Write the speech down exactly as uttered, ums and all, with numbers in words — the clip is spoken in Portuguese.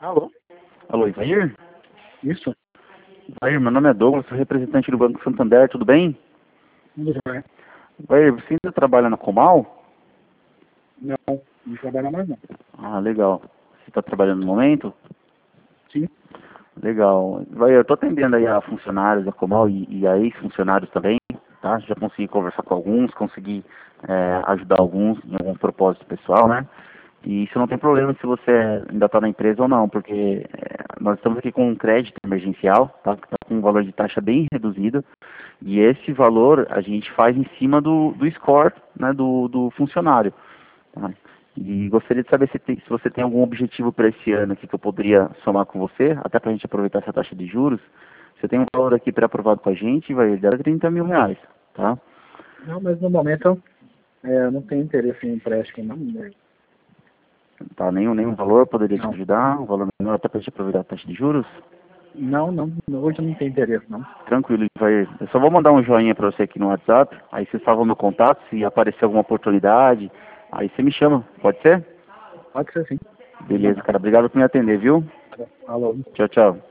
Alô? Alô, Ivair? Isso? Ivair, meu nome é Douglas, sou representante do Banco Santander, tudo bem? Tudo bem. Ivair, você ainda trabalha na Comal? Não, não trabalha mais não. Ah, legal. Você está trabalhando no momento? Sim. Legal. Ivair, eu estou atendendo aí a funcionários da Comal e, e a ex-funcionários também, tá? Já consegui conversar com alguns, consegui é, ajudar alguns em algum propósito pessoal, né? E isso não tem problema se você ainda está na empresa ou não, porque é, nós estamos aqui com um crédito emergencial, tá? Que está com um valor de taxa bem reduzido. E esse valor a gente faz em cima do, do score, né, do, do funcionário. Tá? E gostaria de saber se, tem, se você tem algum objetivo para esse ano aqui que eu poderia somar com você, até para a gente aproveitar essa taxa de juros. Você tem um valor aqui pré-aprovado com a gente, vai dar trinta mil reais, tá? Não, mas no momento é, eu não tenho interesse em empréstimo, não. né? Tá, nenhum, nenhum valor poderia te Não, ajudar, um valor menor até para a gente aproveitar a taxa de juros. não, não, hoje eu não tenho interesse, não. Tranquilo, vai. Eu só vou mandar um joinha para você aqui no WhatsApp, aí você salva o meu contato, se aparecer alguma oportunidade, aí você me chama, pode ser? Pode ser sim. Vou Beleza, mandar. cara. Obrigado por me atender, viu? Alô? Tchau, tchau.